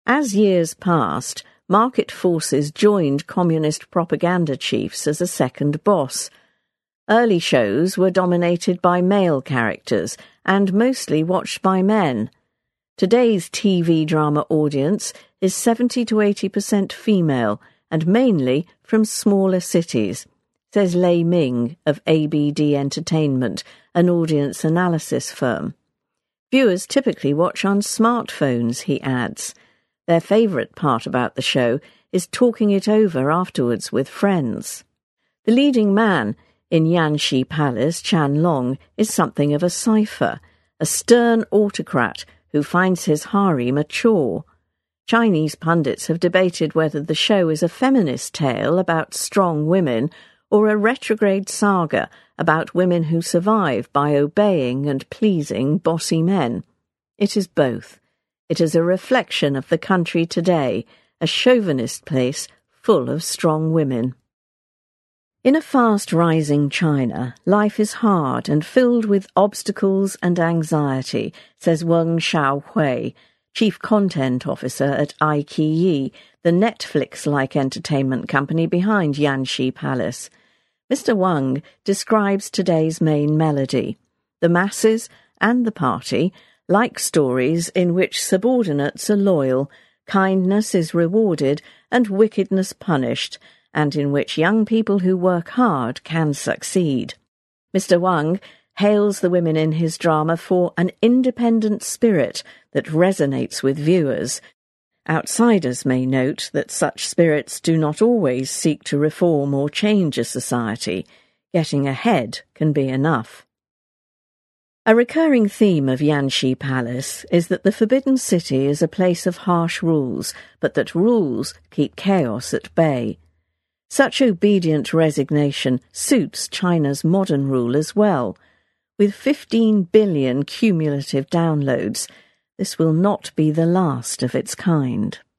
As years passed, market forces joined communist propaganda chiefs as a second boss. Early shows were dominated by male characters and mostly watched by men. Today's TV drama audience is 70 to 80% female and mainly from smaller cities, says Lei Ming of ABD Entertainment, an audience analysis firm. Viewers typically watch on smartphones, he adds. Their favourite part about the show is talking it over afterwards with friends. The leading man in Yanxi Palace, Chan Long, is something of a cipher, a stern autocrat who finds his harem a chore. Chinese pundits have debated whether the show is a feminist tale about strong women or a retrograde saga about women who survive by obeying and pleasing bossy men. It is both. It is a reflection of the country today, a chauvinist place full of strong women. In a fast-rising China, life is hard and filled with obstacles and anxiety, says Weng Xiaohui, Chief Content Officer at iQIYI, the Netflix-like entertainment company behind Yanxi Palace. Mr. Wang describes today's main melody. The masses and the party like stories in which subordinates are loyal, kindness is rewarded and wickedness punished, and in which young people who work hard can succeed. Mr. Wang hails the women in his drama for an independent spirit that resonates with viewers. Outsiders may note that such spirits do not always seek to reform or change a society. Getting ahead can be enough. A recurring theme of Yanxi Palace is that the Forbidden City is a place of harsh rules, but that rules keep chaos at bay. Such obedient resignation suits China's modern rule as well. With 15 billion cumulative downloads, this will not be the last of its kind.